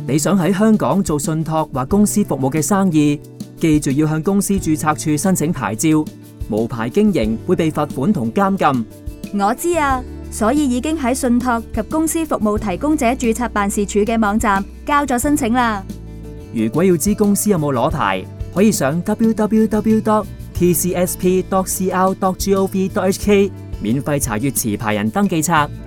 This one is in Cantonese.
你想喺香港做信託或公司服務嘅生意，記住要向公司註冊處申請牌照，無牌經營會被罰款同監禁。 我知啊，所以已經喺信託及公司服務提供者註冊辦事處嘅網站交咗申請啦。 如果要知公司有冇攞牌，可以上 www.tcsp.cr.gov.hk 免費查閱持牌人登記冊。